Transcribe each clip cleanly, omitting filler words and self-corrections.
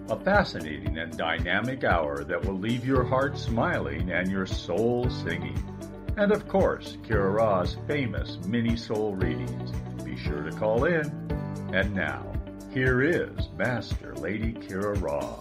A fascinating and dynamic hour that will leave your heart smiling and your soul singing. And of course, Kira Ra's famous mini soul readings. Be sure to call in. And now, here is Master Lady Kira Ra.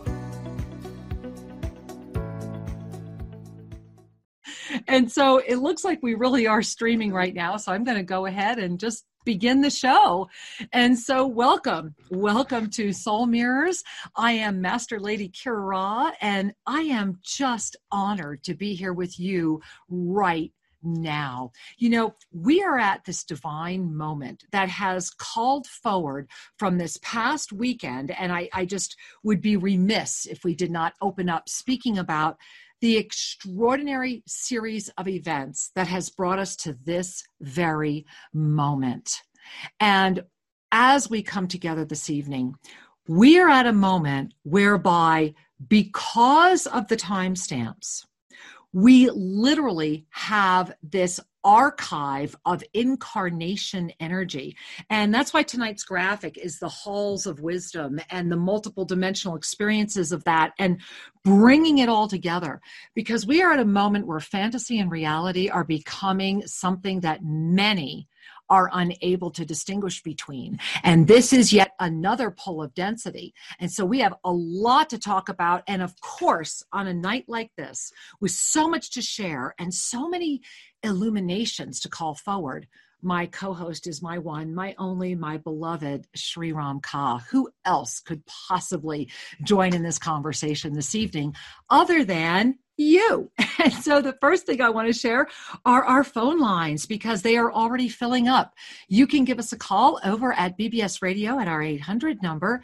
And so it looks like we really are streaming right now. So I'm going to go ahead and just begin the show. And so welcome to Soul Mirrors. I am Master Lady Kira Ra, and I am just honored to be here with you right now. You know, we are at this divine moment that has called forward from this past weekend, and I just would be remiss if we did not open up speaking about the extraordinary series of events that has brought us to this very moment. And as we come together this evening, we are at a moment whereby, because of the timestamps, we literally have this archive of incarnation energy. And that's why tonight's graphic is the halls of wisdom and the multiple dimensional experiences of that, and bringing it all together, because we are at a moment where fantasy and reality are becoming something that many are unable to distinguish between. And this is yet another pull of density. And so we have a lot to talk about. And of course, on a night like this, with so much to share and so many illuminations to call forward, my co-host is my one, my only, my beloved Sri Ram Ka. Who else could possibly join in this conversation this evening other than you? And so the first thing I want to share are our phone lines, because they are already filling up. You can give us a call over at BBS Radio at our 800 number,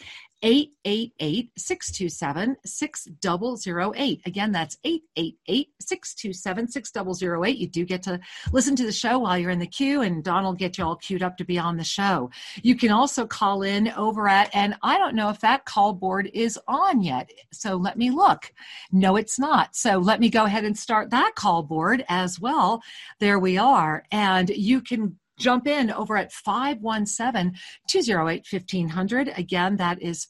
888-627-6008. Again, that's 888-627-6008. You do get to listen to the show while you're in the queue, and Don will get you all queued up to be on the show. You can also call in over at, and I don't know if that call board is on yet, so let me look. No, it's not. So let me go ahead and start that call board as well. There we are. And you can jump in over at 517-208-1500. Again, that is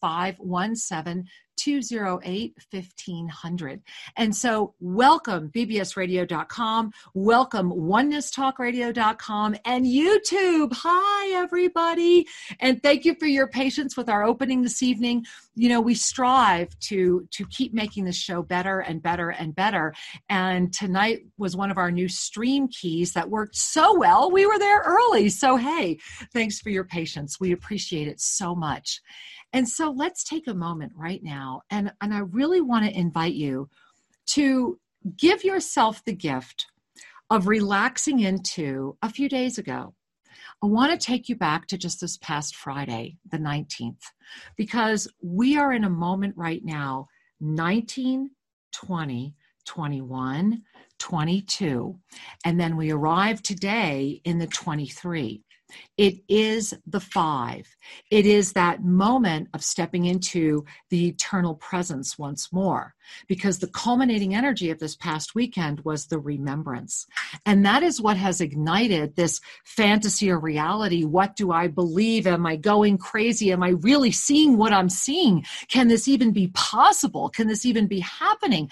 517-208-1500. And so welcome bbsradio.com, welcome onenesstalkradio.com, and YouTube. Hi, everybody. And thank you for your patience with our opening this evening. You know, we strive to keep making this show better and better and better. And tonight was one of our new stream keys that worked so well. We were there early. So, hey, thanks for your patience. We appreciate it so much. And so let's take a moment right now. And I really want to invite you to give yourself the gift of relaxing into a few days ago. I want to take you back to just this past Friday, the 19th, because we are in a moment right now, 19, 20, 21, 22, and then we arrive today in the 23. It is the 5. It is that moment of stepping into the eternal presence once more, because the culminating energy of this past weekend was the remembrance. And that is what has ignited this fantasy or reality. What do I believe? Am I going crazy? Am I really seeing what I'm seeing? Can this even be possible? Can this even be happening?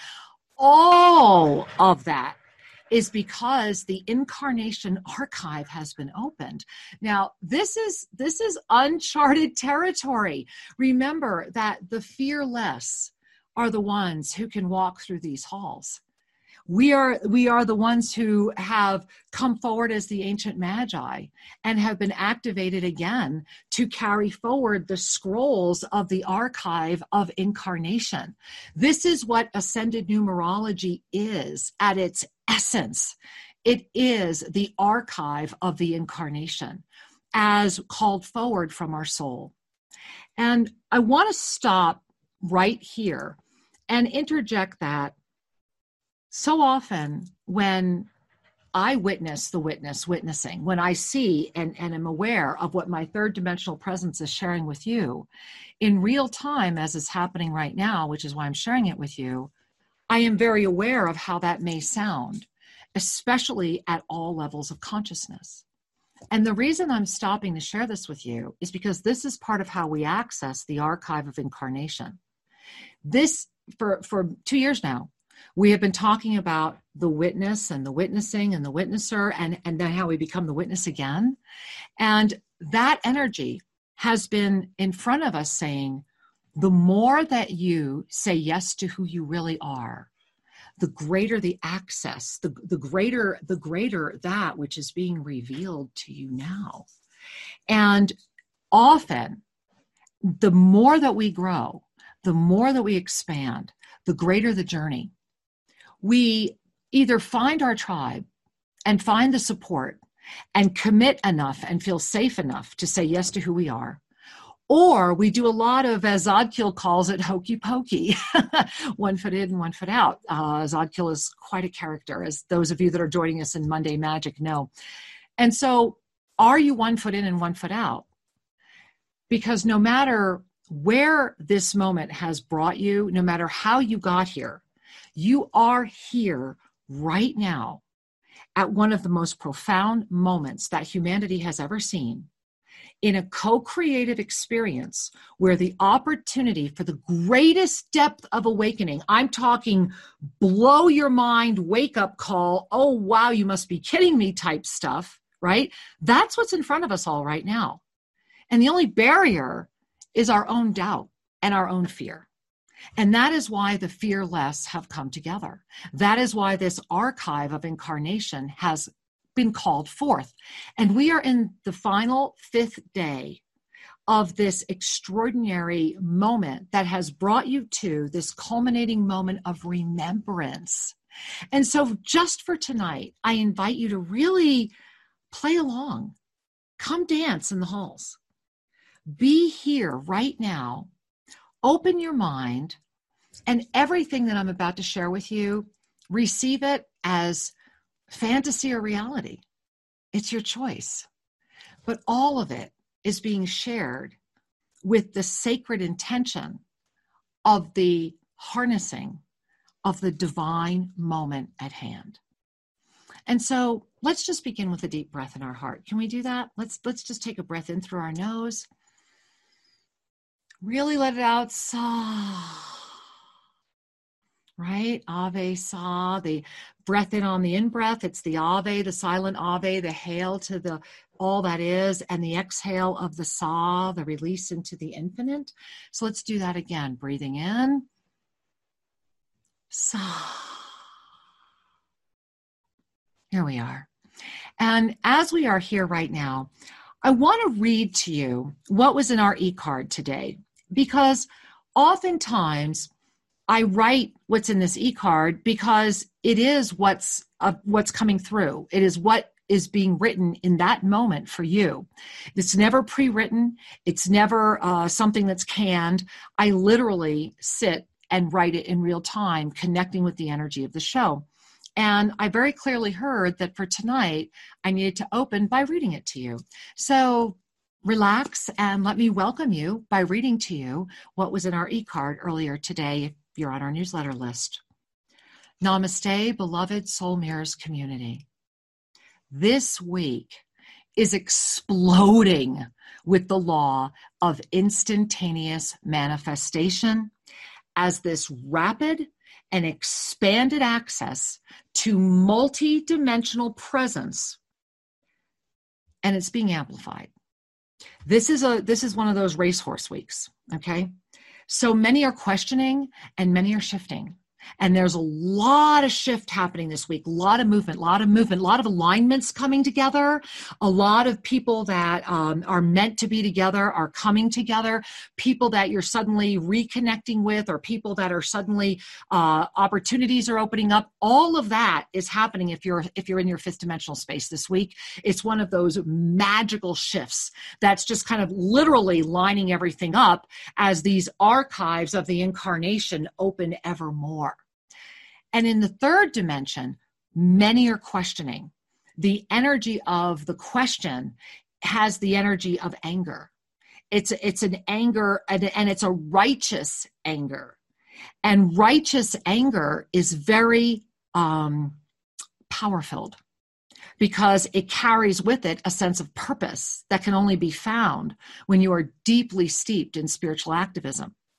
All of that is because the incarnation archive has been opened. Now, this is uncharted territory. Remember that the fearless are the ones who can walk through these halls. We are the ones who have come forward as the ancient magi and have been activated again to carry forward the scrolls of the archive of incarnation. This is what ascended numerology is at its essence. It is the archive of the incarnation as called forward from our soul. And I want to stop right here and interject that so often when I witness the witnessing, when I see and am aware of what my third dimensional presence is sharing with you in real time, as is happening right now, which is why I'm sharing it with you, I am very aware of how that may sound, especially at all levels of consciousness. And the reason I'm stopping to share this with you is because this is part of how we access the archive of incarnation. This, for 2 years now, we have been talking about the witness and the witnessing and the witnesser, and then how we become the witness again. And that energy has been in front of us saying, the more that you say yes to who you really are, the greater the access, the greater that which is being revealed to you now. And often, the more that we grow, the more that we expand, the greater the journey. We either find our tribe and find the support and commit enough and feel safe enough to say yes to who we are, or we do a lot of, as Zodkiel calls it, hokey pokey, 1 foot in, 1 foot out. Zodkiel is quite a character, as those of you that are joining us in Monday Magic know. And so, are you 1 foot in and 1 foot out? Because no matter where this moment has brought you, no matter how you got here, you are here right now at one of the most profound moments that humanity has ever seen, in a co-creative experience where the opportunity for the greatest depth of awakening, I'm talking blow your mind, wake up call, oh wow, you must be kidding me type stuff, right? That's what's in front of us all right now. And the only barrier is our own doubt and our own fear. And that is why the fearless have come together. That is why this archive of incarnation has been called forth. And we are in the final 5th day of this extraordinary moment that has brought you to this culminating moment of remembrance. And so just for tonight, I invite you to really play along. Come dance in the halls. Be here right now. Open your mind, and everything that I'm about to share with you, receive it as fantasy or reality. It's your choice. But all of it is being shared with the sacred intention of the harnessing of the divine moment at hand. And so let's just begin with a deep breath in our heart. Can we do that? Let's just take a breath in through our nose. Really let it out. Sa. Right? Ave, sa. The breath in on the in-breath. It's the ave, the silent ave, the hail to the all that is, and the exhale of the sa, the release into the infinite. So let's do that again. Breathing in. Sa. Here we are. And as we are here right now, I want to read to you what was in our e-card today, because oftentimes I write what's in this e-card because it is what's coming through. It is what is being written in that moment for you. It's never pre-written. It's never something that's canned. I literally sit and write it in real time, connecting with the energy of the show. And I very clearly heard that for tonight, I needed to open by reading it to you. So relax and let me welcome you by reading to you what was in our e-card earlier today, if you're on our newsletter list. Namaste, beloved Soul Mirrors community. This week is exploding with the law of instantaneous manifestation as this rapid and expanded access to multi-dimensional presence, and it's being amplified. This is one of those racehorse weeks, okay? So many are questioning and many are shifting. And there's a lot of shift happening this week, a lot of movement, a lot of alignments coming together. A lot of people that are meant to be together are coming together. People that you're suddenly reconnecting with, or people that are suddenly opportunities are opening up. All of that is happening if you're in your 5th dimensional space this week. It's one of those magical shifts that's just kind of literally lining everything up as these archives of the incarnation open ever more. And in the 3rd dimension, many are questioning. The energy of the question has the energy of anger. It's an anger, and it's a righteous anger. And righteous anger is very power-filled, because it carries with it a sense of purpose that can only be found when you are deeply steeped in spiritual activism.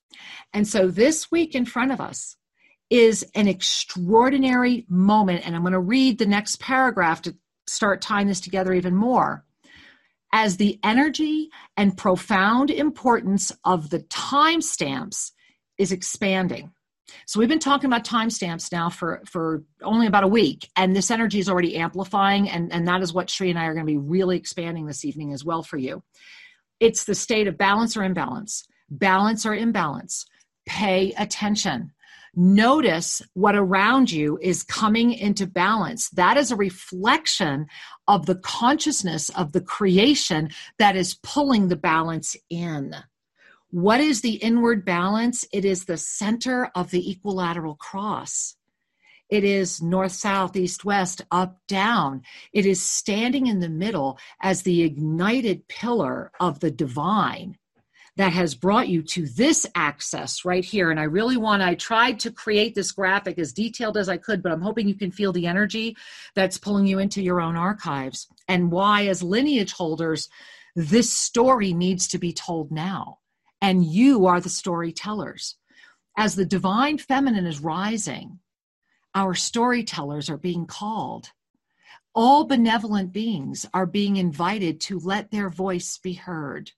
And so this week in front of us is an extraordinary moment. And I'm going to read the next paragraph to start tying this together even more. As the energy and profound importance of the timestamps is expanding. So we've been talking about timestamps now for only about a week, and this energy is already amplifying, and that is what Sri and I are going to be really expanding this evening as well for you. It's the state of balance or imbalance. Balance or imbalance. Pay attention. Notice what around you is coming into balance. That is a reflection of the consciousness of the creation that is pulling the balance in. What is the inward balance? It is the center of the equilateral cross. It is north, south, east, west, up, down. It is standing in the middle as the ignited pillar of the divine that has brought you to this access right here. And I tried to create this graphic as detailed as I could, but I'm hoping you can feel the energy that's pulling you into your own archives and why, as lineage holders, this story needs to be told now. And you are the storytellers. As the divine feminine is rising, our storytellers are being called. All benevolent beings are being invited to let their voice be heard.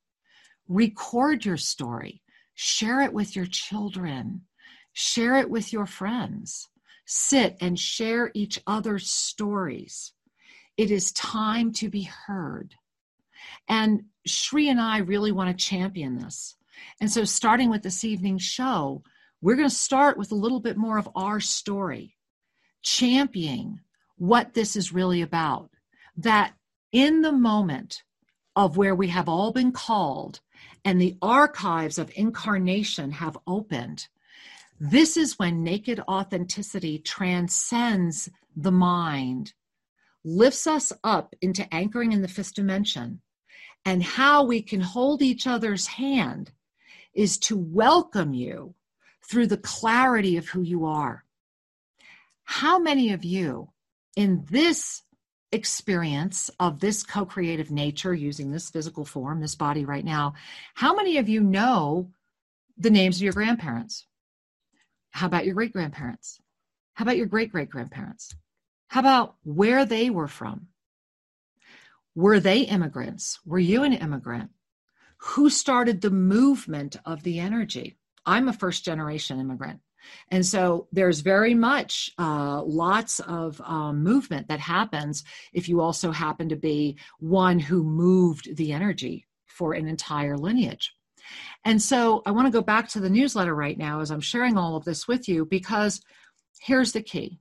Record your story. Share it with your children. Share it with your friends. Sit and share each other's stories. It is time to be heard. And Sri and I really want to champion this. And so starting with this evening's show, we're going to start with a little bit more of our story, championing what this is really about. That in the moment of where we have all been called and the archives of incarnation have opened, this is when naked authenticity transcends the mind, lifts us up into anchoring in the fifth dimension, and how we can hold each other's hand is to welcome you through the clarity of who you are. How many of you in this experience of this co-creative nature using this physical form, this body right now, how many of you know the names of your grandparents? How about your great-grandparents? How about your great-great-grandparents? How about where they were from? Were they immigrants? Were you an immigrant? Who started the movement of the energy? I'm a first-generation immigrant. And so there's very much lots of movement that happens if you also happen to be one who moved the energy for an entire lineage. And so I want to go back to the newsletter right now as I'm sharing all of this with you, because here's the key.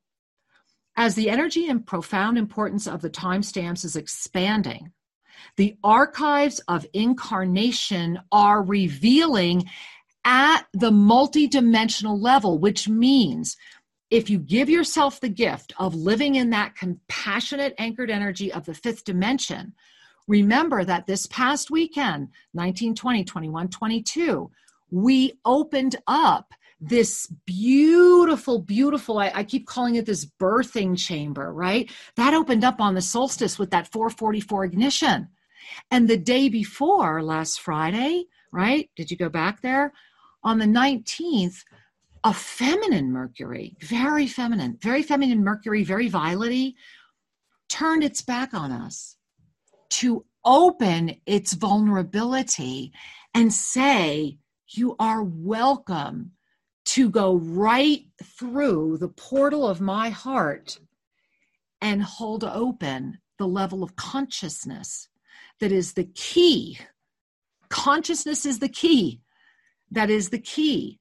As the energy and profound importance of the timestamps is expanding, the archives of incarnation are revealing at the multidimensional level, which means if you give yourself the gift of living in that compassionate anchored energy of the fifth dimension, remember that this past weekend, 19, 20, 21, 22, we opened up this beautiful, I keep calling it this birthing chamber, right? That opened up on the solstice with that 444 ignition. And the day before, last Friday, right? Did you go back there? On the 19th, a feminine Mercury, very feminine Mercury, very violet-y, turned its back on us to open its vulnerability and say, you are welcome to go right through the portal of my heart and hold open the level of consciousness that is the key. Consciousness is the key. That is the key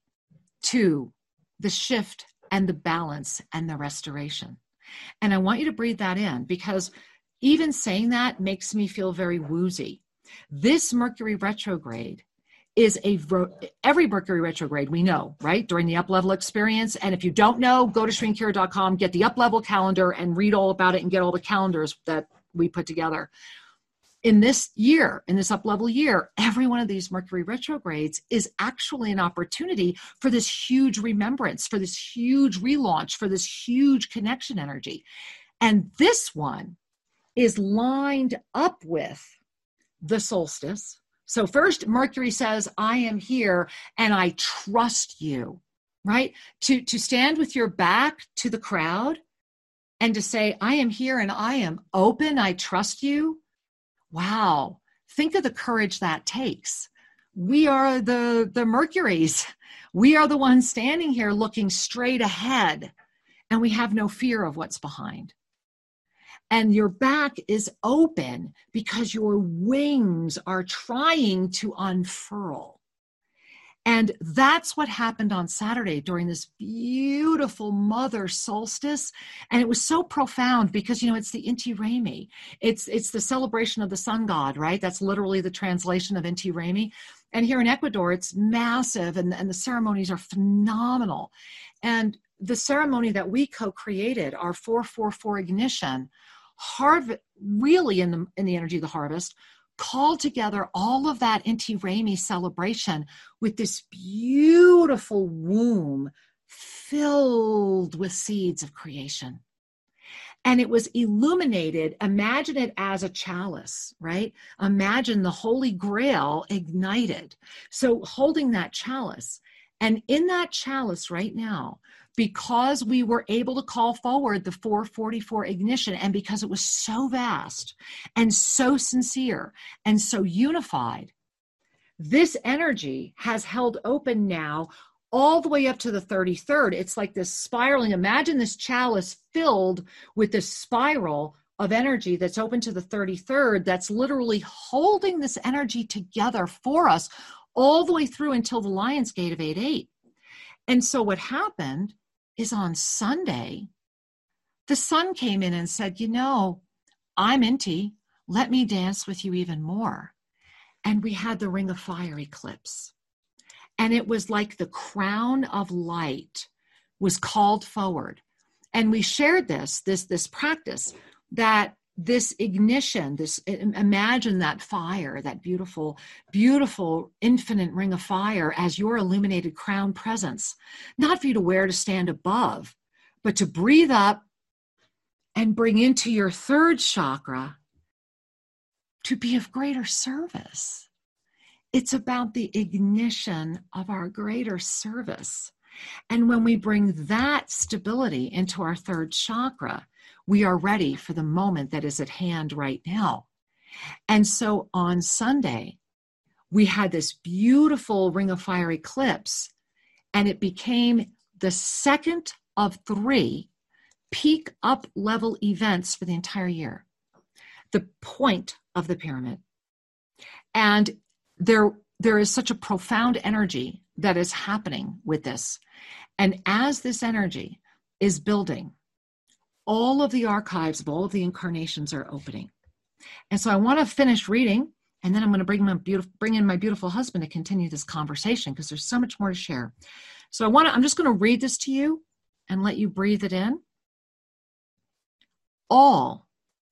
to the shift and the balance and the restoration. And I want you to breathe that in, because even saying that makes me feel very woozy. This Mercury retrograde is every Mercury retrograde we know, right? During the up-level experience. And if you don't know, go to SriandKira.com, get the up-level calendar and read all about it and get all the calendars that we put together. In this year, in this up-level year, every one of these Mercury retrogrades is actually an opportunity for this huge remembrance, for this huge relaunch, for this huge connection energy. And this one is lined up with the solstice. So first, Mercury says, I am here and I trust you, right? To stand with your back to the crowd and to say, I am here and I am open, I trust you. Wow. Think of the courage that takes. We are the Mercuries. We are the ones standing here looking straight ahead, and we have no fear of what's behind. And your back is open because your wings are trying to unfurl. And that's what happened on Saturday during this beautiful mother solstice. And it was so profound because, it's the Inti Raymi. It's the celebration of the sun god, right? That's literally the translation of Inti Raymi. And here in Ecuador, it's massive and the ceremonies are phenomenal. And the ceremony that we co-created, our 444 ignition, really in the energy of the harvest, called together all of that Inti Raymi celebration with this beautiful womb filled with seeds of creation. And it was illuminated. Imagine it as a chalice, right? Imagine the Holy Grail ignited. So holding that chalice, and in that chalice right now, because we were able to call forward the 444 ignition, and because it was so vast and so sincere and so unified, this energy has held open now all the way up to the 33rd. It's like this spiraling. Imagine this chalice filled with this spiral of energy that's open to the 33rd, that's literally holding this energy together for us all the way through until the Lion's Gate of 8-8. And so what happened is on Sunday, the sun came in and said, I'm Inti, let me dance with you even more. And we had the Ring of Fire eclipse. And it was like the crown of light was called forward. And we shared this practice, that this ignition, imagine that fire, that beautiful, beautiful infinite ring of fire as your illuminated crown presence, not for you to wear to stand above, but to breathe up and bring into your third chakra to be of greater service. It's about the ignition of our greater service. And when we bring that stability into our third chakra, we are ready for the moment that is at hand right now. And so on Sunday, we had this beautiful Ring of Fire eclipse, and it became the second of 3 peak up level events for the entire year, the point of the pyramid. And there is such a profound energy that is happening with this. And as this energy is building, all of the archives of all of the incarnations are opening. And so I want to finish reading, and then I'm going to bring in my beautiful husband to continue this conversation, because there's so much more to share. So I'm just going to read this to you and let you breathe it in. All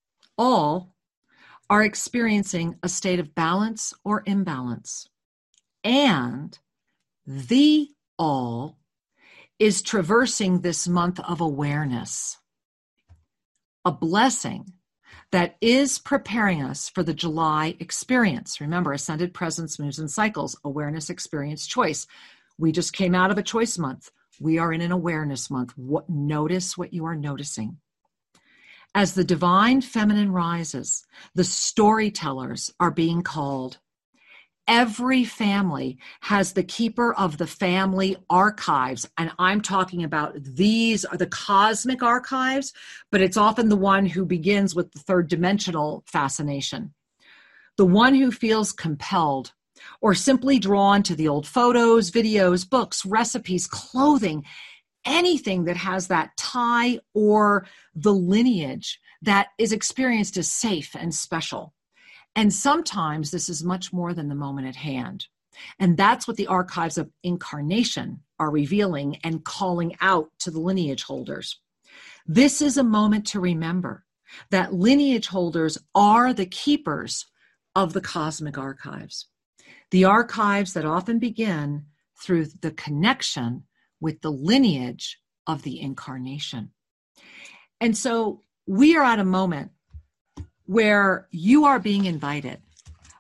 are experiencing a state of balance or imbalance. And the all is traversing this month of awareness, a blessing that is preparing us for the July experience. Remember, Ascended Presence moves in cycles, awareness, experience, choice. We just came out of a choice month. We are in an awareness month. Notice what you are noticing. As the divine feminine rises, the storytellers are being called. Every family has the keeper of the family archives. And I'm talking about these are the cosmic archives, but it's often the one who begins with the third dimensional fascination. The one who feels compelled or simply drawn to the old photos, videos, books, recipes, clothing, anything that has that tie or the lineage that is experienced as safe and special. And sometimes this is much more than the moment at hand. And that's what the archives of incarnation are revealing and calling out to the lineage holders. This is a moment to remember that lineage holders are the keepers of the cosmic archives. The archives that often begin through the connection with the lineage of the incarnation. And so we are at a moment where you are being invited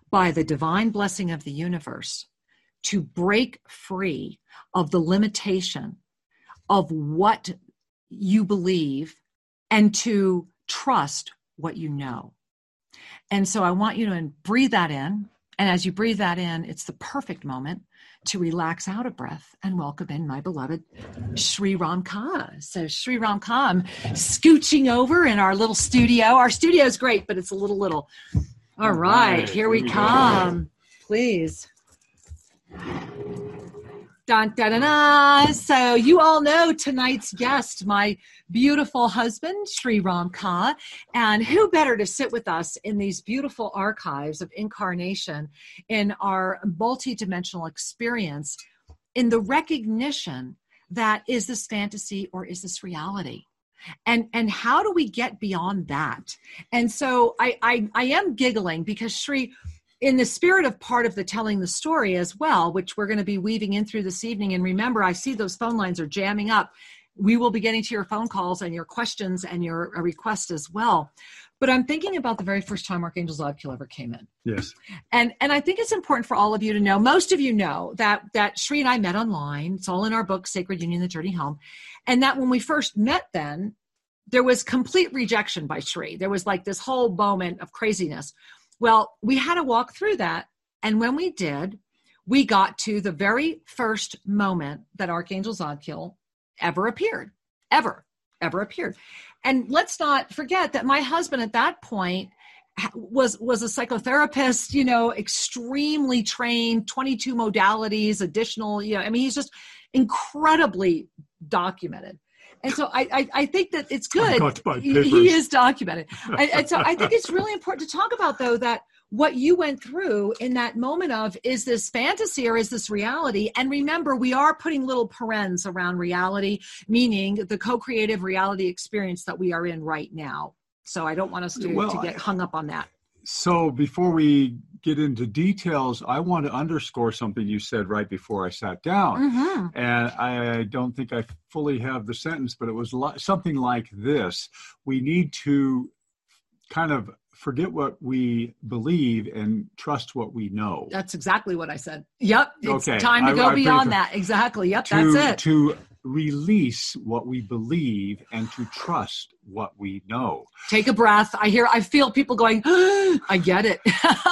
by the divine blessing of the universe to break free of the limitation of what you believe and to trust what you know. And so I want you to breathe that in. And as you breathe that in, it's the perfect moment to relax out a breath and welcome in my beloved Sri Ram Ka. So Sri Ram Ka, I'm scooching over in our little studio. Our studio is great, but it's a little. All right, here we come. Please. Dun, dun, dun, dun. So you all know tonight's guest, my beautiful husband, Sri Ram Ka, and who better to sit with us in these beautiful archives of incarnation in our multidimensional experience in the recognition that is this fantasy or is this reality? And how do we get beyond that? And so I am giggling because Sri, in the spirit of part of the telling the story as well, which we're going to be weaving in through this evening. And remember, I see those phone lines are jamming up. We will be getting to your phone calls and your questions and your requests as well. But I'm thinking about the very first time Archangel Zadkiel ever came in. Yes. And I think it's important for all of you to know, most of you know that Sri and I met online. It's all in our book, Sacred Union, The Journey Home. And that when we first met then, there was complete rejection by Sri. There was like this whole moment of craziness. Well, we had to walk through that. And when we did, we got to the very first moment that Archangel Zadkiel ever appeared. Ever appeared. And let's not forget that my husband at that point was a psychotherapist, extremely trained, 22 modalities, additional, he's just incredibly documented. And so I think that it's good. He is documented. And so I think it's really important to talk about, though, that what you went through in that moment of, is this fantasy or is this reality? And remember, we are putting little parens around reality, meaning the co-creative reality experience that we are in right now. So I don't want us to get hung up on that. So before we get into details, I want to underscore something you said right before I sat down. Mm-hmm. And I don't think I fully have the sentence, but it was something like this. We need to kind of forget what we believe and trust what we know. That's exactly what I said. Yep. It's okay. Time to go beyond that. Exactly. Yep. That's it. To release what we believe and to trust what we know. Take a breath. I feel people going, I get it.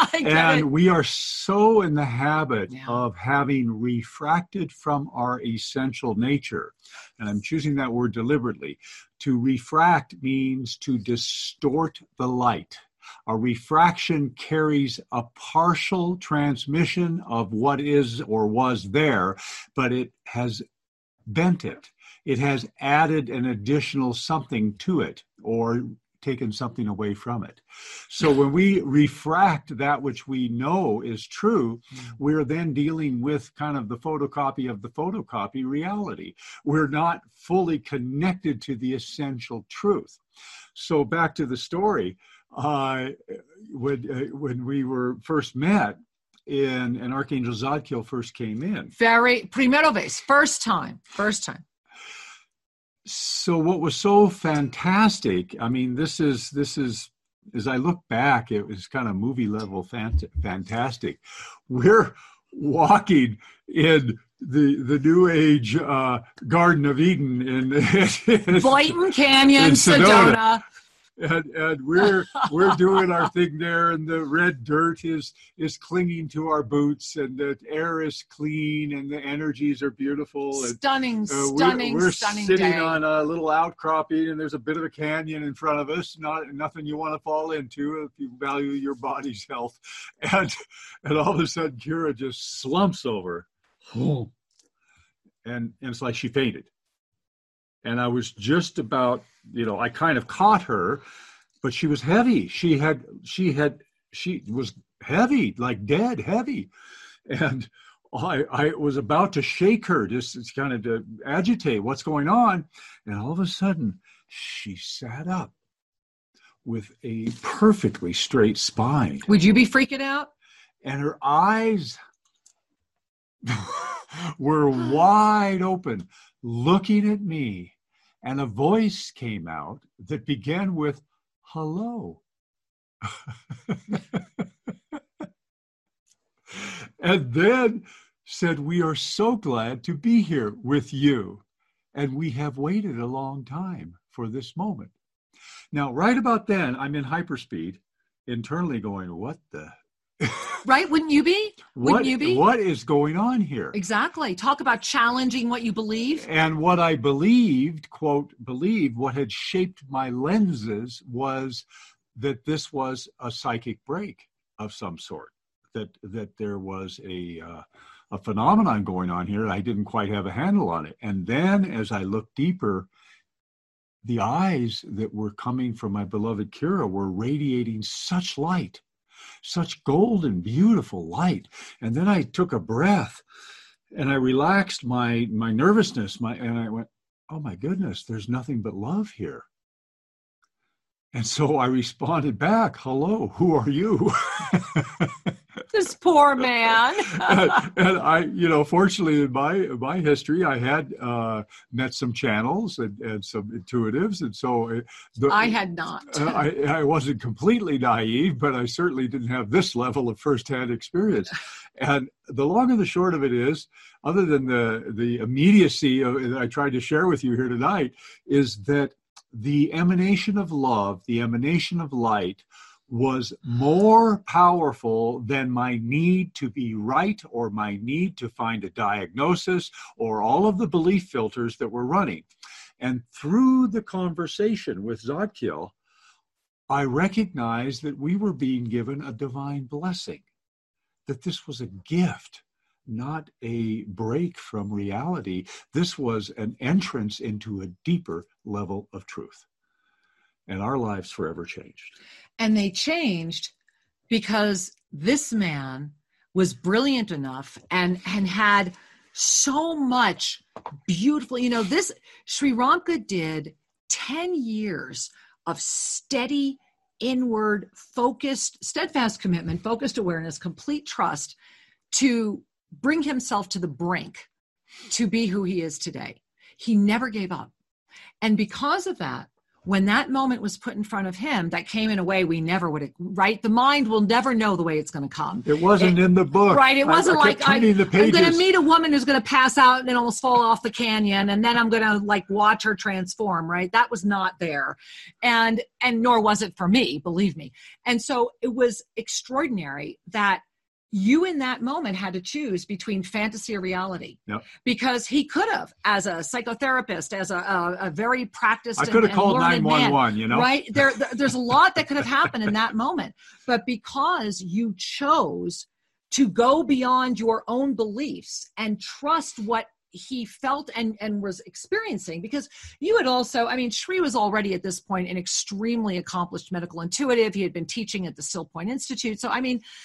We are so in the habit of having refracted from our essential nature. And I'm choosing that word deliberately. To refract means to distort the light. A refraction carries a partial transmission of what is or was there, but it has bent it. It has added an additional something to it or taken something away from it. So when we refract that which we know is true, we're then dealing with kind of the photocopy of the photocopy reality. We're not fully connected to the essential truth. So back to the story, when we were first met, and Archangel Zadkiel first came in. Primera vez, first time. So what was so fantastic, this is, as I look back, it was kind of movie level fantastic. We're walking in the New Age Garden of Eden in Boynton Canyon, Sedona. And we're doing our thing there, and the red dirt is clinging to our boots, and the air is clean, and the energies are beautiful. Stunning we're sitting day. On a little outcropping, and there's a bit of a canyon in front of us. Nothing you want to fall into if you value your body's health. And all of a sudden, Kira just slumps over, and it's like she fainted. And I was just about, I kind of caught her, but she was heavy. She was heavy, like dead heavy. And I was about to shake her, just kind of to agitate what's going on. And all of a sudden, she sat up with a perfectly straight spine. Would you be freaking out? And her eyes were wide open, looking at me. And a voice came out that began with, hello. And then said, we are so glad to be here with you. And we have waited a long time for this moment. Now, right about then, I'm in hyperspeed, internally going, what the? Right? Wouldn't you be? Wouldn't you be? What is going on here? Exactly. Talk about challenging what you believe. And what I believed, quote, what had shaped my lenses was that this was a psychic break of some sort, that there was a phenomenon going on here. I didn't quite have a handle on it. And then as I looked deeper, the eyes that were coming from my beloved Kira were radiating such light, such golden, beautiful light. And then I took a breath and I relaxed my nervousness, and I went, oh my goodness, there's nothing but love here. And so I responded back, hello, who are you? This poor man. and I, fortunately in my history, I had met some channels and some intuitives. And so I had not. I wasn't completely naive, but I certainly didn't have this level of firsthand experience. And the long and the short of it is, other than the immediacy that I tried to share with you here tonight, is that the emanation of love, the emanation of light, was more powerful than my need to be right or my need to find a diagnosis or all of the belief filters that were running. And through the conversation with Zadkiel, I recognized that we were being given a divine blessing, that this was a gift, not a break from reality. This was an entrance into a deeper level of truth. And our lives forever changed. And they changed because this man was brilliant enough and had so much beautiful, this Sri Ramka did 10 years of steady, inward, focused, steadfast commitment, focused awareness, complete trust to bring himself to the brink to be who he is today. He never gave up. And because of that, when that moment was put in front of him, that came in a way we never would have, right? The mind will never know the way it's going to come. It wasn't in the book. Right. It wasn't I'm going to meet a woman who's going to pass out and almost fall off the canyon. And then I'm going to watch her transform, right? That was not there. And nor was it for me, believe me. And so it was extraordinary that you in that moment had to choose between fantasy or reality. Yep. Because he could have, as a psychotherapist, as a very practiced, I could have called 911, right? There's a lot that could have happened in that moment, but because you chose to go beyond your own beliefs and trust what he felt and was experiencing, because you had also, Sri was already at this point an extremely accomplished medical intuitive. He had been teaching at the Still Point Institute. So,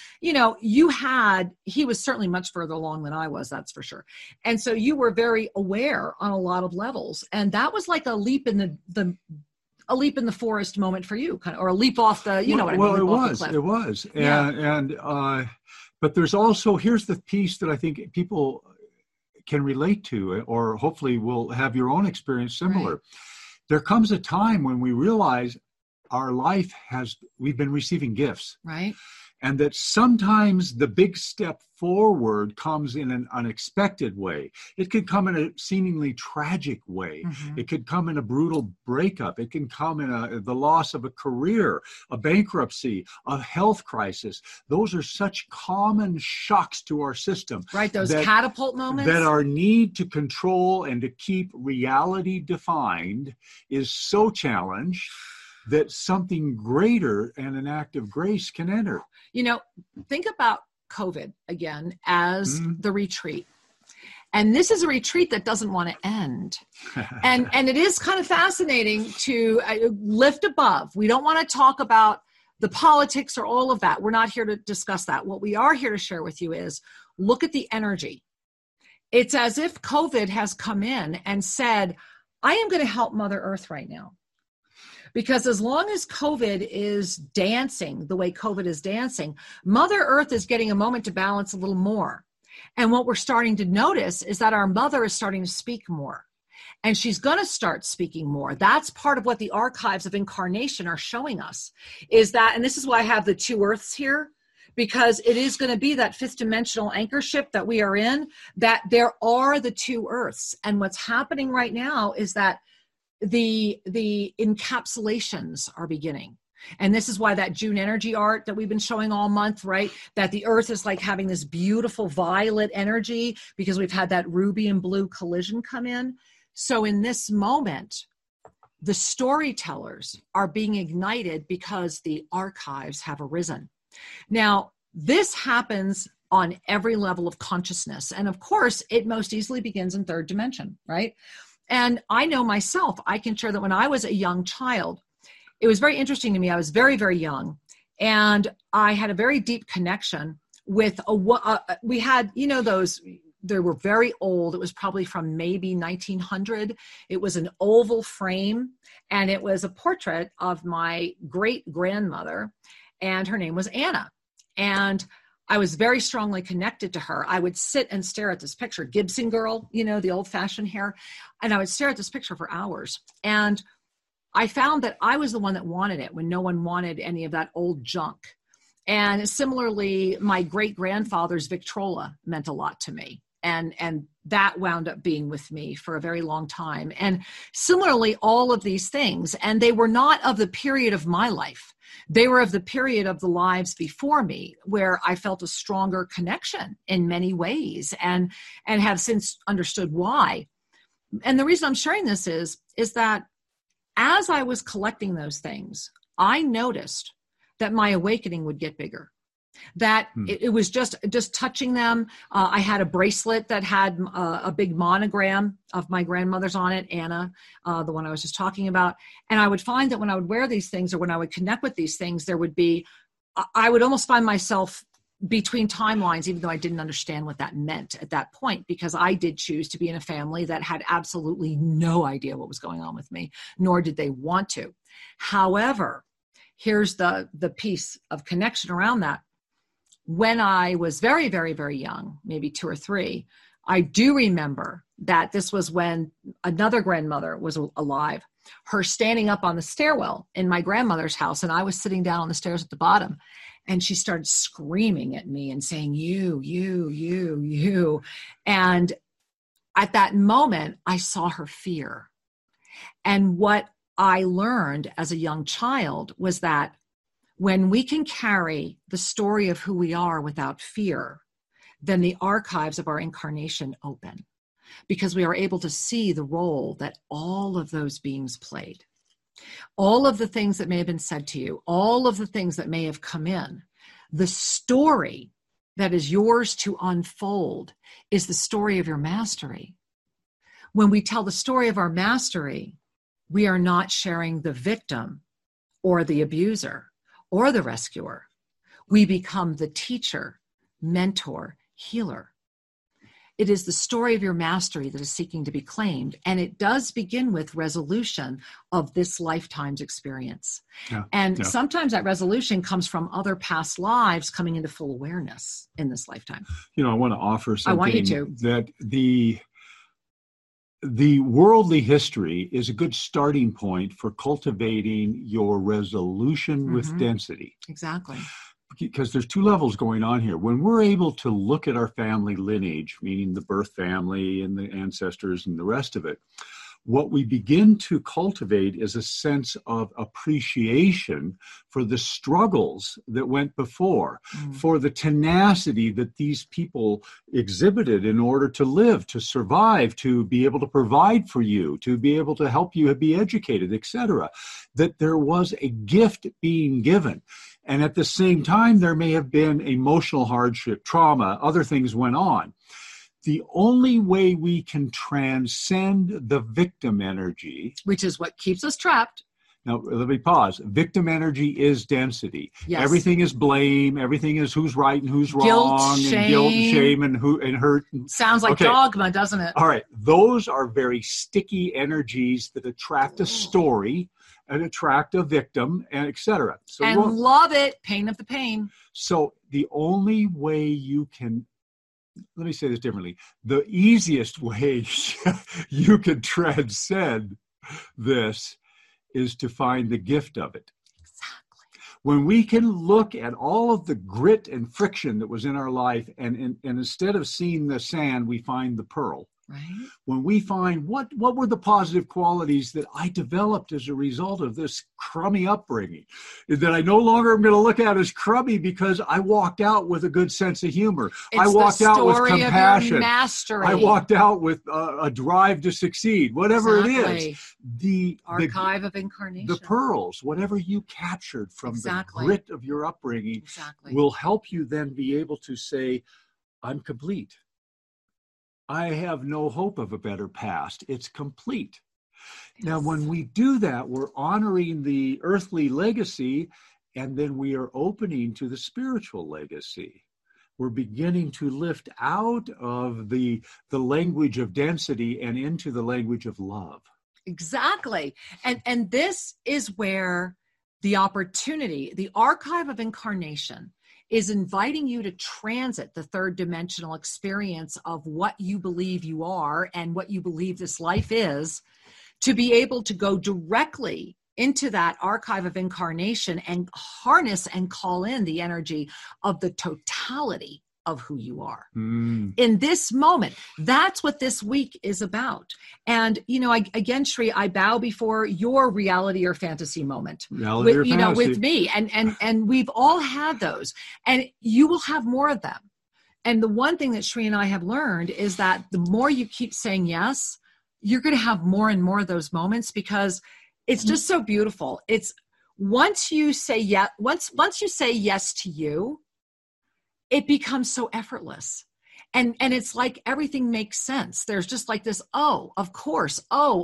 he was certainly much further along than I was, that's for sure. And so you were very aware on a lot of levels. And that was like a leap in the forest moment for you, or a leap off the, it was. And but there's also, here's the piece that I think people can relate to, or hopefully will have your own experience similar. Right. There comes a time when we realize our life we've been receiving gifts. Right. And that sometimes the big step forward comes in an unexpected way. It could come in a seemingly tragic way. Mm-hmm. It could come in a brutal breakup. It can come in the loss of a career, a bankruptcy, a health crisis. Those are such common shocks to our system. Right, those catapult moments. That our need to control and to keep reality defined is so challenged that something greater and an act of grace can enter. Think about COVID again as the retreat. And this is a retreat that doesn't want to end. And it is kind of fascinating to lift above. We don't want to talk about the politics or all of that. We're not here to discuss that. What we are here to share with you is look at the energy. It's as if COVID has come in and said, I am going to help Mother Earth right now. Because as long as COVID is dancing the way COVID is dancing, Mother Earth is getting a moment to balance a little more. And what we're starting to notice is that our mother is starting to speak more. And she's going to start speaking more. That's part of what the archives of incarnation are showing us, is that, and this is why I have the two Earths here, because it is going to be that fifth dimensional anchor ship that we are in, that there are the two earths. And what's happening right now is that the encapsulations are beginning. And this is why that June energy art that we've been showing all month, right? That the earth is like having this beautiful violet energy because we've had that ruby and blue collision come in. So in this moment, the storytellers are being ignited because the archives have arisen. Now, this happens on every level of consciousness. And of course, it most easily begins in third dimension, right? And I know myself, I can share that when I was a young child, it was very interesting to me. I was very, very young, and I had a very deep connection with we had, those, they were very old. It was probably from maybe 1900. It was an oval frame, and it was a portrait of my great grandmother, and her name was Anna. And I was very strongly connected to her. I would sit and stare at this picture, Gibson girl, the old fashioned hair. And I would stare at this picture for hours. And I found that I was the one that wanted it when no one wanted any of that old junk. And similarly, my great grandfather's Victrola meant a lot to me. And that wound up being with me for a very long time. And similarly, all of these things, and they were not of the period of my life. They were of the period of the lives before me, where I felt a stronger connection in many ways, and have since understood why. And the reason I'm sharing this is that as I was collecting those things, I noticed that my awakening would get bigger. That it was just touching them. I had a bracelet that had a big monogram of my grandmother's on it, Anna, the one I was just talking about. And I would find that when I would wear these things, or when I would connect with these things, I would almost find myself between timelines, even though I didn't understand what that meant at that point, because I did choose to be in a family that had absolutely no idea what was going on with me, nor did they want to. However, here's the piece of connection around that. When I was very, very, very young, maybe 2 or 3, I do remember that this was when another grandmother was alive, her standing up on the stairwell in my grandmother's house, and I was sitting down on the stairs at the bottom, and she started screaming at me and saying, you. And at that moment, I saw her fear. And what I learned as a young child was that when we can carry the story of who we are without fear, then the archives of our incarnation open, because we are able to see the role that all of those beings played. All of the things that may have been said to you, all of the things that may have come in, the story that is yours to unfold is the story of your mastery. When we tell the story of our mastery, we are not sharing the victim or the abuser or the rescuer. We become the teacher, mentor, healer. It is the story of your mastery that is seeking to be claimed. And it does begin with resolution of this lifetime's experience. Sometimes that resolution comes from other past lives coming into full awareness in this lifetime. I want to offer something. I want you to. That the worldly history is a good starting point for cultivating your resolution with density. Exactly. Because there's 2 levels going on here. When we're able to look at our family lineage, meaning the birth family and the ancestors and the rest of it, what we begin to cultivate is a sense of appreciation for the struggles that went before, for the tenacity that these people exhibited in order to live, to survive, to be able to provide for you, to be able to help you be educated, etc. That there was a gift being given. And at the same time, there may have been emotional hardship, trauma, other things went on. The only way we can transcend the victim energy, which is what keeps us trapped. Now, let me pause. Victim energy is density. Yes. Everything is blame. Everything is who's right and who's guilt, wrong, shame. and guilt and shame and who and hurt. Sounds like dogma, doesn't it? All right. Those are very sticky energies that attract a story and attract a victim, and etc. So and love it. Pain of the pain. So the only way you can, let me say this differently, the easiest way you can transcend this is to find the gift of it. Exactly. When we can look at all of the grit and friction that was in our life, and instead of seeing the sand, we find the pearl. Right. When we find what were the positive qualities that I developed as a result of this crummy upbringing, that I no longer am going to look at as crummy because I walked out with a good sense of humor. I walked out with compassion. Mastery. I walked out with a drive to succeed. Whatever it is, the archive of incarnation, the pearls, whatever you captured from the grit of your upbringing, will help you then be able to say, "I'm complete. I have no hope of a better past. It's complete." Yes. Now, when we do that, we're honoring the earthly legacy, and then we are opening to the spiritual legacy. We're beginning to lift out of the language of density and into the language of love. Exactly. And this is where the opportunity, the archive of incarnation, is inviting you to transit the third dimensional experience of what you believe you are and what you believe this life is, to be able to go directly into that archive of incarnation and harness and call in the energy of the totality of who you are in this moment. That's what this week is about. And, again, Sri, I bow before your reality or fantasy moment with me. And we've all had those, and you will have more of them. And the one thing that Sri and I have learned is that the more you keep saying yes, you're going to have more and more of those moments, because it's just so beautiful. It's once you say yes, once you say yes to you, it becomes so effortless. And it's like everything makes sense. There's just like this, oh, of course,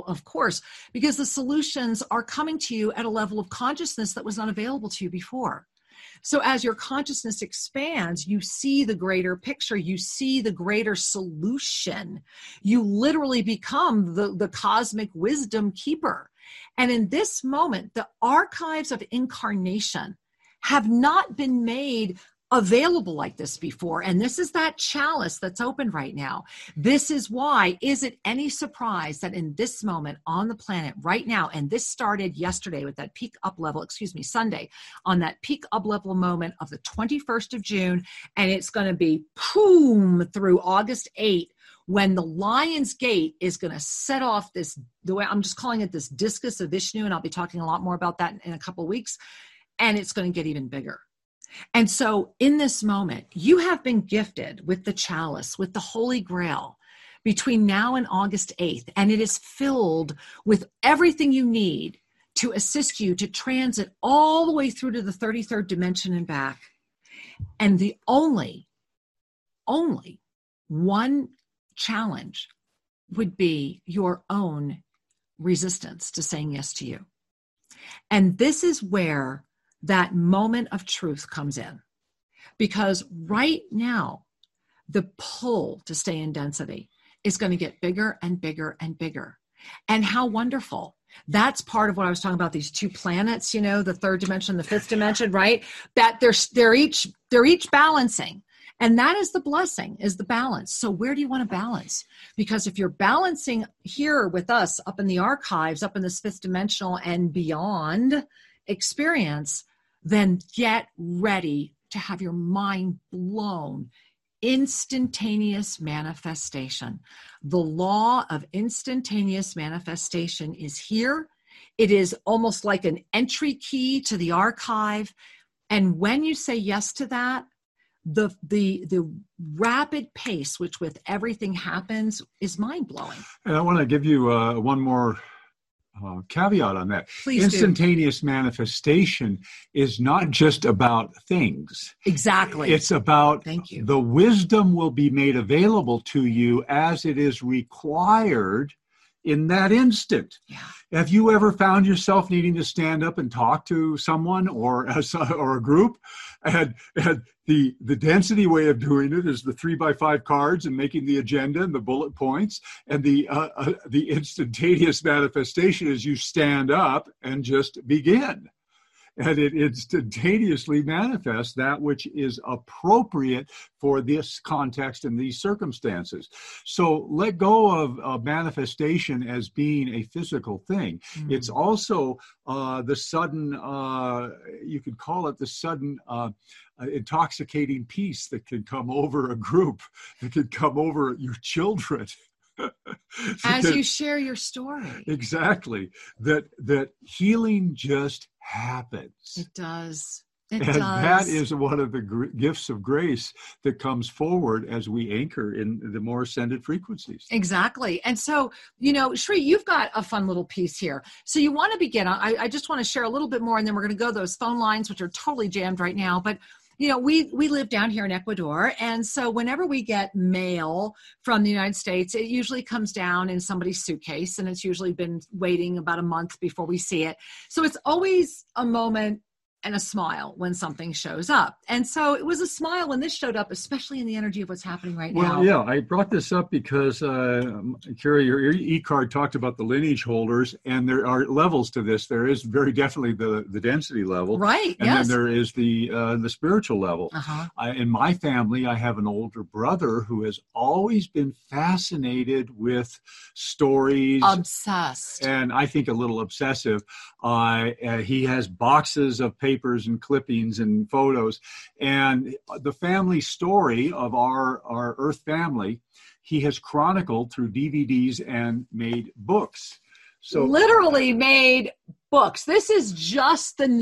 because the solutions are coming to you at a level of consciousness that was not available to you before. So as your consciousness expands, you see the greater picture, you see the greater solution. You literally become the cosmic wisdom keeper. And in this moment, the archives of incarnation have not been made available like this before. And this is that chalice that's open right now. This is why, is it any surprise that in this moment on the planet right now, and this started yesterday with that peak up level, Sunday, on that peak up level moment of the 21st of June, and it's going to be boom through August 8th, when the Lion's Gate is going to set off this, the way I'm just calling it, this discus of Vishnu, and I'll be talking a lot more about that in a couple of weeks, and it's going to get even bigger. And so in this moment, you have been gifted with the chalice, with the Holy Grail between now and August 8th. And it is filled with everything you need to assist you to transit all the way through to the 33rd dimension and back. And the only one challenge would be your own resistance to saying yes to you. And this is where that moment of truth comes in, because right now the pull to stay in density is going to get bigger and bigger and bigger. And how wonderful. That's part of what I was talking about, these two planets, the third dimension, the fifth dimension, right? That they're each balancing. And that is the blessing, is the balance. So where do you want to balance? Because if you're balancing here with us up in the archives, up in this fifth dimensional and beyond experience, then get ready to have your mind blown. Instantaneous manifestation. The law of instantaneous manifestation is here. It is almost like an entry key to the archive. And when you say yes to that, the rapid pace which with everything happens is mind-blowing. And I want to give you one more caveat on that. Please Instantaneous manifestation is not just about things. Exactly. It's about Thank you. The wisdom will be made available to you as it is required in that instant. Yeah. Have you ever found yourself needing to stand up and talk to someone or a group? And the density way of doing it is the 3x5 cards and making the agenda and the bullet points. And the instantaneous manifestation is you stand up and just begin. and it instantaneously manifests that which is appropriate for this context and these circumstances. So let go of manifestation as being a physical thing. Mm. It's also the sudden, you could call it the sudden intoxicating peace that can come over a group, that can come over your children. As you share your story. Exactly. That healing just happens. It does. That is one of the gifts of grace that comes forward as we anchor in the more ascended frequencies. Exactly. And so, Shri, you've got a fun little piece here. So you want to begin. I just want to share a little bit more, and then we're going to go those phone lines, which are totally jammed right now. But we live down here in Ecuador. And so whenever we get mail from the United States, it usually comes down in somebody's suitcase, and it's usually been waiting about a month before we see it. So it's always a moment and a smile when something shows up. And so it was a smile when this showed up, especially in the energy of what's happening right now. Well, yeah, I brought this up because, Kira, your e-card talked about the lineage holders, and there are levels to this. There is very definitely the density level. Right, and then there is the spiritual level. Uh-huh. In my family, I have an older brother who has always been fascinated with stories. Obsessed. And I think a little obsessive. He has boxes of papers and clippings and photos, and the family story of our Earth family, he has chronicled through DVDs and made books. So literally made books. This is just the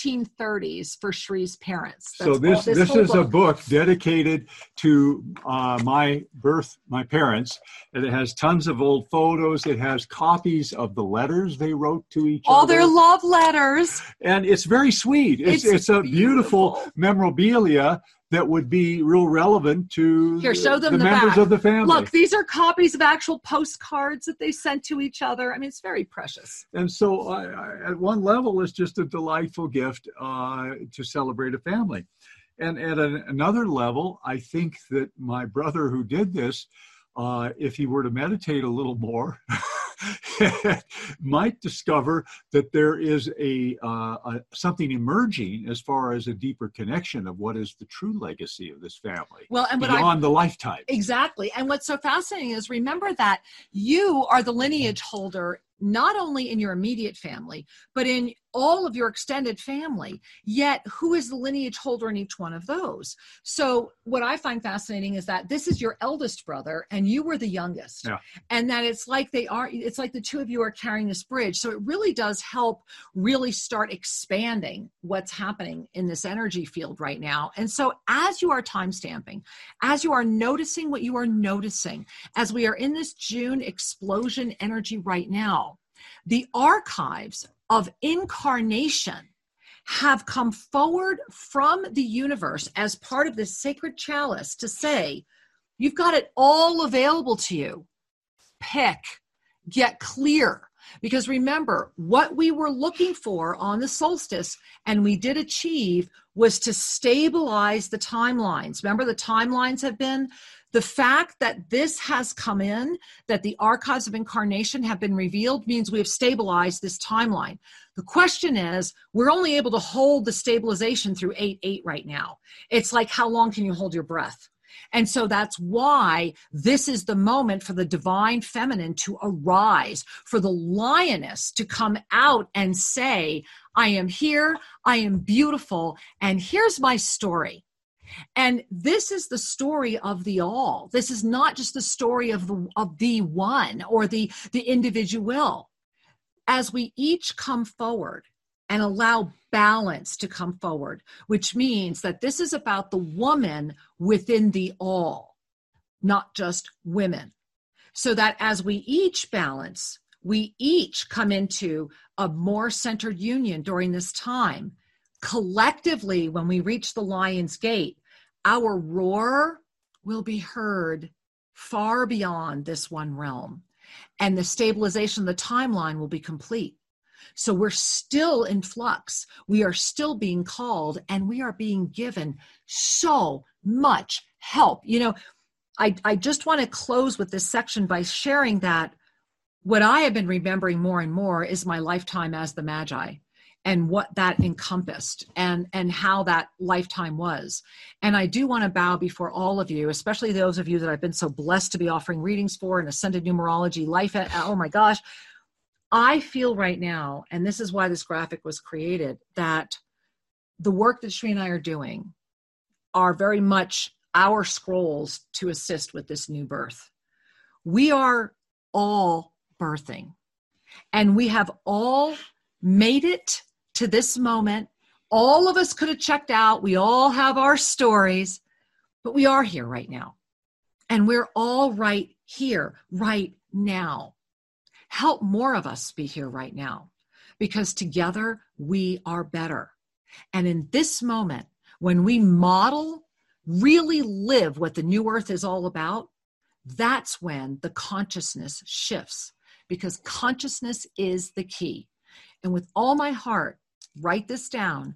1930s for Shri's parents. That's this is a book dedicated to my parents, and it has tons of old photos. It has copies of the letters they wrote to each other. All their love letters. And it's very sweet. It's a beautiful memorabilia that would be real relevant to the members of the family. Look, these are copies of actual postcards that they sent to each other. I mean, it's very precious. And so at one level, it's just a delightful gift to celebrate a family. And at another level, I think that my brother who did this, if he were to meditate a little more, might discover that there is something emerging as far as a deeper connection of what is the true legacy of this family, beyond the lifetime. Exactly. And what's so fascinating is, remember that you are the lineage holder, not only in your immediate family, but in all of your extended family. Yet, who is the lineage holder in each one of those? So what I find fascinating is that this is your eldest brother, and you were the youngest. Yeah. And that it's like the two of you are carrying this bridge. So it really does help really start expanding what's happening in this energy field right now. And so as you are time stamping, as you are noticing what you are noticing, as we are in this June explosion energy right now, the archives of incarnation have come forward from the universe as part of this sacred chalice to say, you've got it all available to you. Pick, get clear. Because remember, what we were looking for on the solstice, and we did achieve, was to stabilize the timelines. Remember, the timelines have been the fact that this has come in, that the archives of incarnation have been revealed, means we have stabilized this timeline. The question is, we're only able to hold the stabilization through 8-8 right now. It's like, how long can you hold your breath? And so that's why this is the moment for the divine feminine to arise, for the lioness to come out and say, I am here, I am beautiful, and here's my story. And this is the story of the all. This is not just the story of the one or the individual. As we each come forward and allow balance to come forward, which means that this is about the woman within the all, not just women. So that as we each balance, we each come into a more centered union during this time. Collectively, when we reach the Lion's Gate, our roar will be heard far beyond this one realm, and the stabilization of the timeline will be complete. So we're still in flux. We are still being called, and we are being given so much help. You know, I just want to close with this section by sharing that what I have been remembering more and more is my lifetime as the Magi. and what that encompassed and how that lifetime was. And I do want to bow before all of you, especially those of you that I've been so blessed to be offering readings for and Ascended Numerology Life. Oh my gosh. I feel right now, and this is why this graphic was created, that the work that Sri and I are doing are very much our scrolls to assist with this new birth. We are all birthing, and we have all made it to this moment. All of us could have checked out. We all have our stories, but we are here right now. And we're all right here, right now. Help more of us be here right now, because together we are better. And in this moment, when we model, really live what the new earth is all about, that's when the consciousness shifts, because consciousness is the key. And with all my heart, write this down,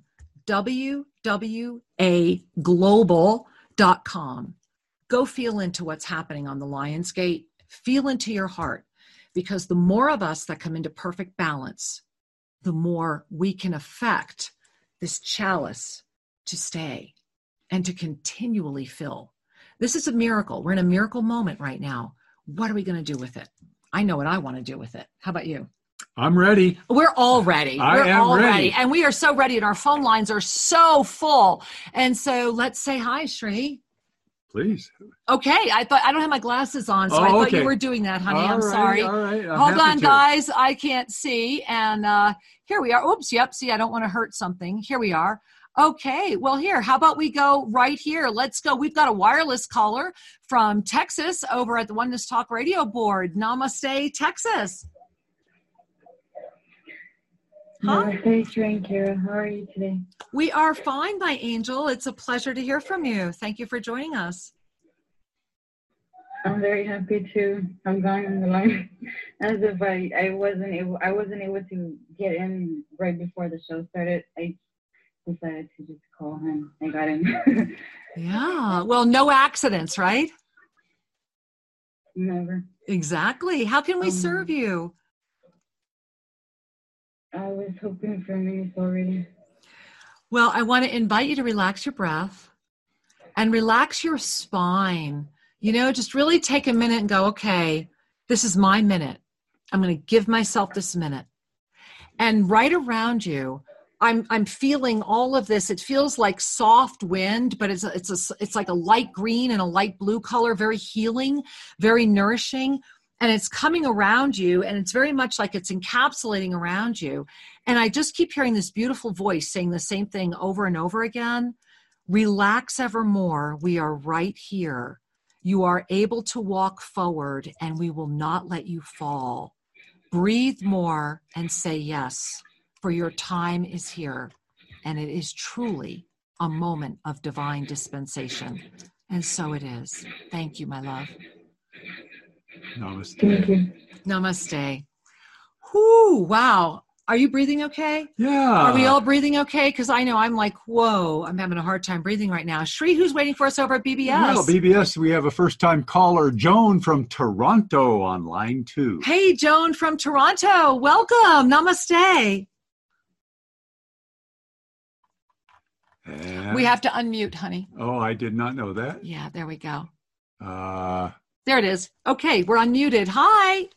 wwaglobal.com. Go feel into what's happening on the Lion's Gate. Feel into your heart, because the more of us that come into perfect balance, the more we can affect this chalice to stay and to continually fill. This is a miracle. We're in a miracle moment right now. What are we going to do with it? I know what I want to do with it. How about you? I'm ready. We're all ready. I am all ready. And we are so ready, and our phone lines are so full. And so let's say hi, Sri. Please. Okay. I don't have my glasses on, so I thought you were doing that, honey. I'm sorry. All right. Hold on, guys. I can't see. And here we are. Oops. Yep. See, I don't want to hurt something. Here we are. Okay. Well, here, how about we go right here? Let's go. We've got a wireless caller from Texas over at the Oneness Talk Radio board. Namaste, Texas. Namaste, Sri and Kara. How are you today? We are fine, my angel. It's a pleasure to hear from you. Thank you for joining us. I'm very happy to. I'm going on the line as if I wasn't able to get in right before the show started. I decided to just call him. I got him. Yeah. Well, no accidents, right? Never. Exactly. How can we serve you? I was hoping for a mini soul reading. Well, I want to invite you to relax your breath and relax your spine. You know, just really take a minute and go, okay, this is my minute. I'm going to give myself this minute. And right around you, I'm feeling all of this. It feels like soft wind, but it's like a light green and a light blue color, very healing, very nourishing. And it's coming around you, and it's very much like it's encapsulating around you. And I just keep hearing this beautiful voice saying the same thing over and over again. Relax evermore. We are right here. You are able to walk forward, and we will not let you fall. Breathe more and say yes, for your time is here. And it is truly a moment of divine dispensation. And so it is. Thank you, my love. Namaste. Thank you. Namaste. Whoo, wow. Are you breathing okay? Yeah. Are we all breathing okay? Because I know I'm like, whoa, I'm having a hard time breathing right now. Sri, who's waiting for us over at BBS? Well, BBS, we have a first-time caller, Joan from Toronto on line 2. Hey, Joan from Toronto. Welcome. Namaste. And, we have to unmute, honey. Oh, I did not know that. Yeah, there we go. There it is. Okay, we're unmuted. Hi.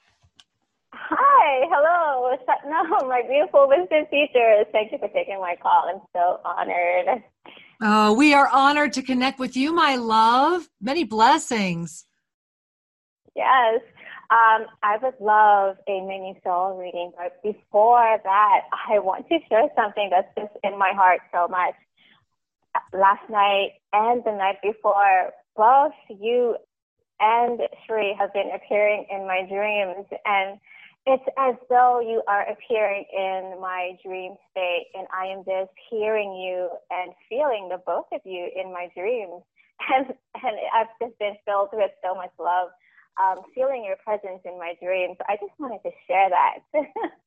Hi, hello. No, my beautiful wisdom teachers. Thank you for taking my call. I'm so honored. Oh, we are honored to connect with you, my love. Many blessings. Yes. I would love a mini soul reading, but before that, I want to share something that's just in my heart so much. Last night and the night before, both you and Sri have been appearing in my dreams, and it's as though you are appearing in my dream state, and I am just hearing you and feeling the both of you in my dreams, and I've just been filled with so much love, feeling your presence in my dreams. I just wanted to share that.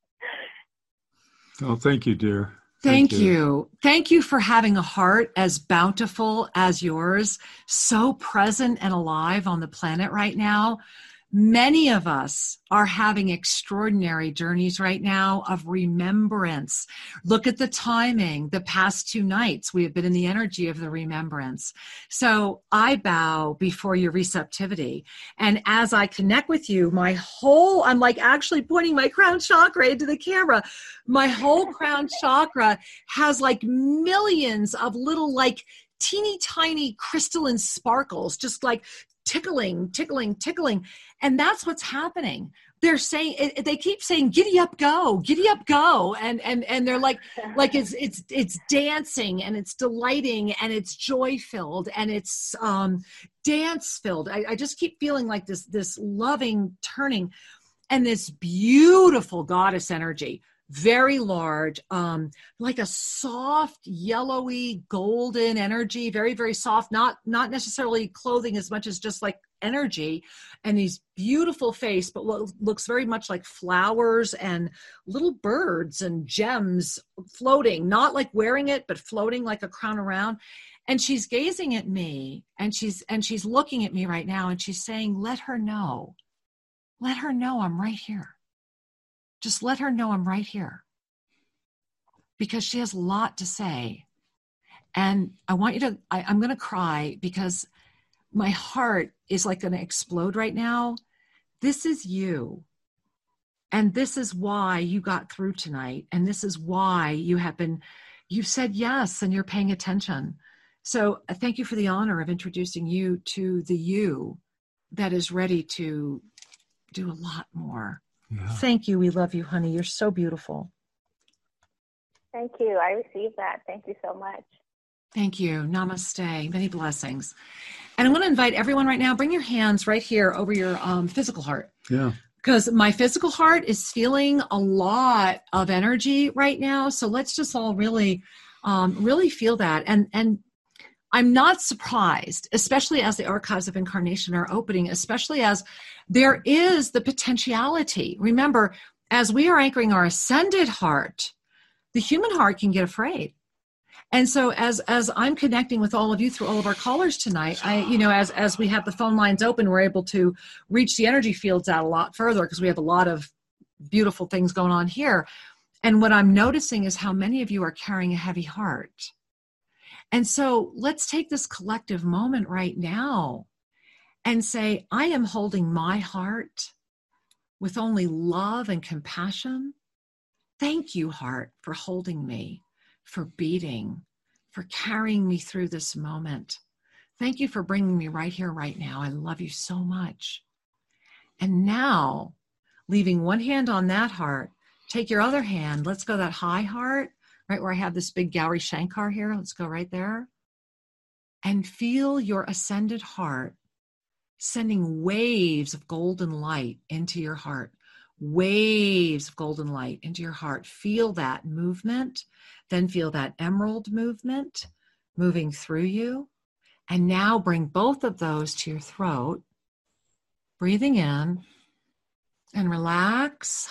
Oh, thank you, dear. Thank you. Thank you for having a heart as bountiful as yours, so present and alive on the planet right now. Many of us are having extraordinary journeys right now of remembrance. Look at the timing. The past 2 nights, we have been in the energy of the remembrance. So I bow before your receptivity. And as I connect with you, I'm like actually pointing my crown chakra into the camera. My whole crown chakra has like millions of little like teeny tiny crystalline sparkles, just like tickling. And that's what's happening. They're saying, they keep saying, giddy up, go. And they're like it's dancing and it's delighting and it's joy filled and it's dance filled. I just keep feeling like this loving turning and this beautiful goddess energy. Very large, like a soft, yellowy, golden energy, very, very soft, not necessarily clothing as much as just like energy, and these beautiful face, but looks very much like flowers and little birds and gems floating, not like wearing it, but floating like a crown around. And she's gazing at me and she's looking at me right now and she's saying, let her know I'm right here. Just let her know I'm right here, because she has a lot to say. And I want you to, I'm going to cry because my heart is like going to explode right now. This is you. And this is why you got through tonight. And this is why you've said yes and you're paying attention. So thank you for the honor of introducing you to the you that is ready to do a lot more. Yeah. Thank you. We love you, honey. You're so beautiful. Thank you. I received that. Thank you so much. Thank you. Namaste. Many blessings. And I'm going to invite everyone right now, bring your hands right here over your physical heart. Yeah. Because my physical heart is feeling a lot of energy right now. So let's just all really feel that. And I'm not surprised, especially as the archives of incarnation are opening, especially as there is the potentiality. Remember, as we are anchoring our ascended heart, the human heart can get afraid. And so as I'm connecting with all of you through all of our callers tonight, as we have the phone lines open, we're able to reach the energy fields out a lot further because we have a lot of beautiful things going on here. And what I'm noticing is how many of you are carrying a heavy heart. And so let's take this collective moment right now and say, I am holding my heart with only love and compassion. Thank you, heart, for holding me, for beating, for carrying me through this moment. Thank you for bringing me right here, right now. I love you so much. And now, leaving one hand on that heart, take your other hand. Let's go that high heart, right where I have this big Gauri Shankar here. Let's go right there. And feel your ascended heart sending waves of golden light into your heart. Waves of golden light into your heart. Feel that movement. Then feel that emerald movement moving through you. And now bring both of those to your throat. Breathing in and relax.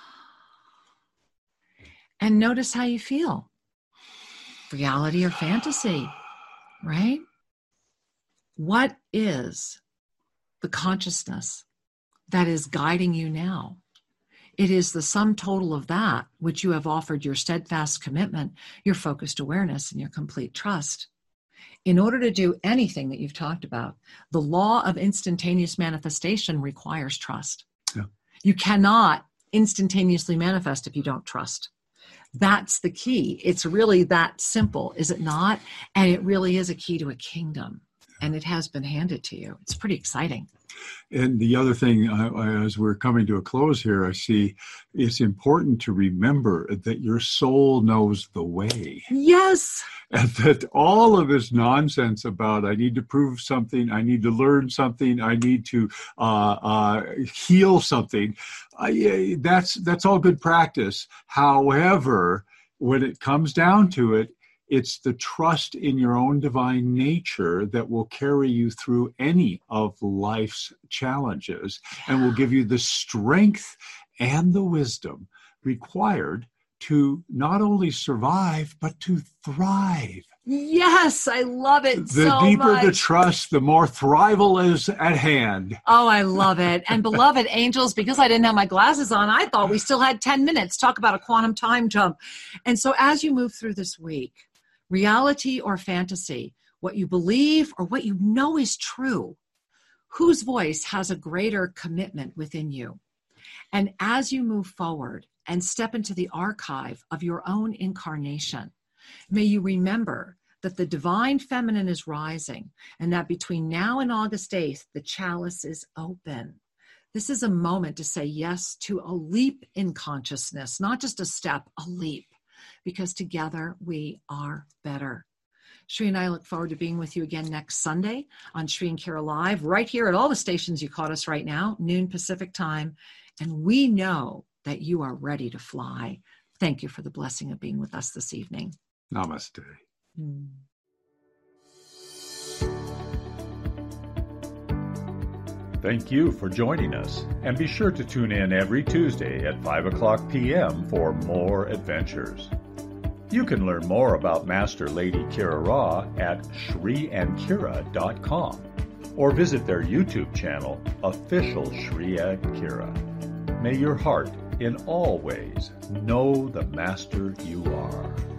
And notice how you feel. Reality or fantasy, right? What is the consciousness that is guiding you now? It is the sum total of that which you have offered your steadfast commitment, your focused awareness, and your complete trust. In order to do anything that you've talked about, the law of instantaneous manifestation requires trust. Yeah. You cannot instantaneously manifest if you don't trust. That's the key. It's really that simple, is it not? And it really is a key to a kingdom. And it has been handed to you. It's pretty exciting. And the other thing, as we're coming to a close here, I see it's important to remember that your soul knows the way. Yes. And that all of this nonsense about I need to prove something, I need to learn something, I need to heal something, that's all good practice. However, when it comes down to it, it's the trust in your own divine nature that will carry you through any of life's challenges and will give you the strength and the wisdom required to not only survive, but to thrive. Yes, I love it so much. The deeper the trust, the more thrival is at hand. Oh, I love it. And beloved angels, because I didn't have my glasses on, I thought we still had 10 minutes. Talk about a quantum time jump. And so as you move through this week, reality or fantasy, what you believe or what you know is true, whose voice has a greater commitment within you? And as you move forward and step into the archive of your own incarnation, may you remember that the divine feminine is rising and that between now and August 8th, the chalice is open. This is a moment to say yes to a leap in consciousness, not just a step, a leap, because together we are better. Shri and I look forward to being with you again next Sunday on Shri and Kira Live, right here at all the stations you caught us right now, noon Pacific time. And we know that you are ready to fly. Thank you for the blessing of being with us this evening. Namaste. Thank you for joining us, and be sure to tune in every Tuesday at 5 o'clock p.m. for more adventures. You can learn more about Master Lady Kira Ra at shriandkira.com or visit their YouTube channel, Official Shri and Kira. May your heart in all ways know the Master you are.